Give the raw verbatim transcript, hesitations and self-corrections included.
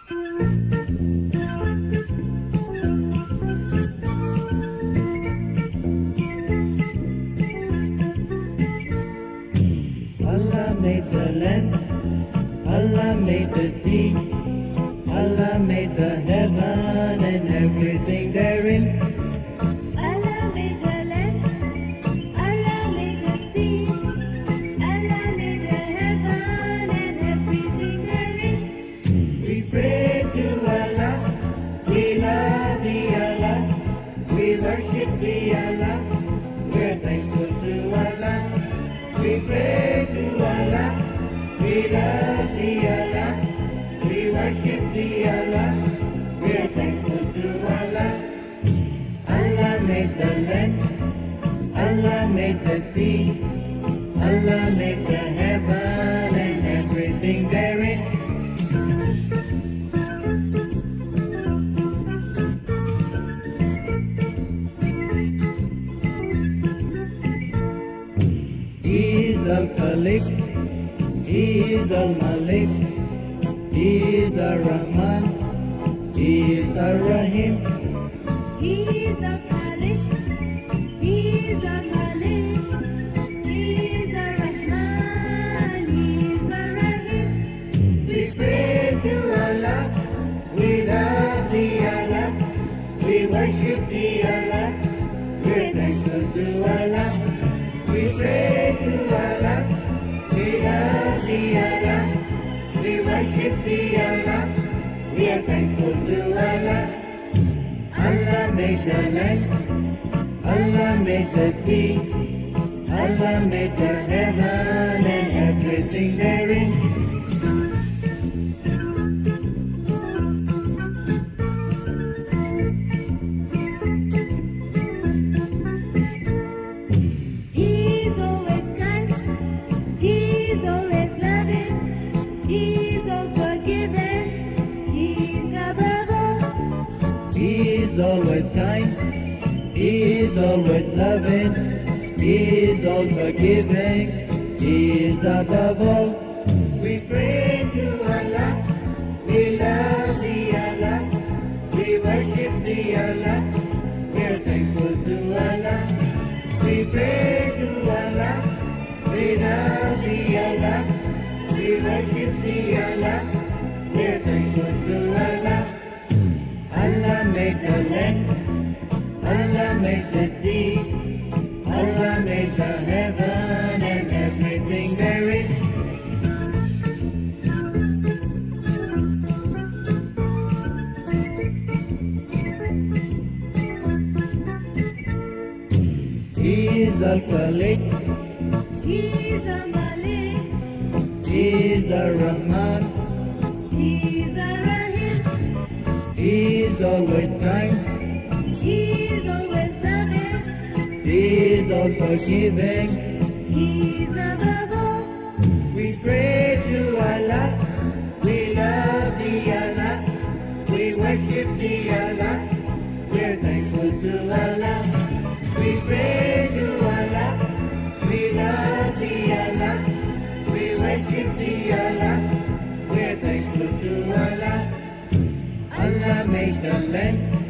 Allah made the land, Allah made the sea, Allah made the heaven and everything therein. Allah made the land, Allah made the sea, Allah made the heaven and everything therein. We pray to Allah, we love the Allah, we worship the Allah, we're thankful to Allah. We pray to Allah, we love the Allah, we worship the Allah, we're thankful to Allah. Allah made the land, Allah made the sea, Allah made the heaven and everything therein. He is Al-Khaliq, He is Al-Malik, He is Ar-Rahman, He is Ar-Rahim. He is the Khaliq, He is the Malik, He is the Rahman, He is the Rahim. We pray to Allah, we love the Allah, we worship the Allah, we're thankful to Allah. We pray to Allah, we love the Allah, we worship the Allah, we are thankful to Allah. Allah made the land, Allah made the sea, Allah made the heaven and everything therein. He is always kind, He is always loving, He is all forgiving, He is above all. He is always kind, He is always loving, He is all forgiving, He is above all. We pray to Allah, we love the Allah, we worship the Allah, we're thankful to Allah. We pray to Allah, we love the Allah, we worship the Allah, we're thankful to Allah. Allah made the land, Allah made the sea, Allah made the heaven and everything therein. He is Al-Khaliq, He is the Malik, He is Ar-Rahman, He is the Rahim. He is always kind, He is always loving, He is all forgiving. He is above all. We pray to Allah, we love the Allah, we worship the Allah, we're thankful to Allah. We pray to Allah, we love the Allah, we worship the Allah, we're thankful to Allah. Allah made the land,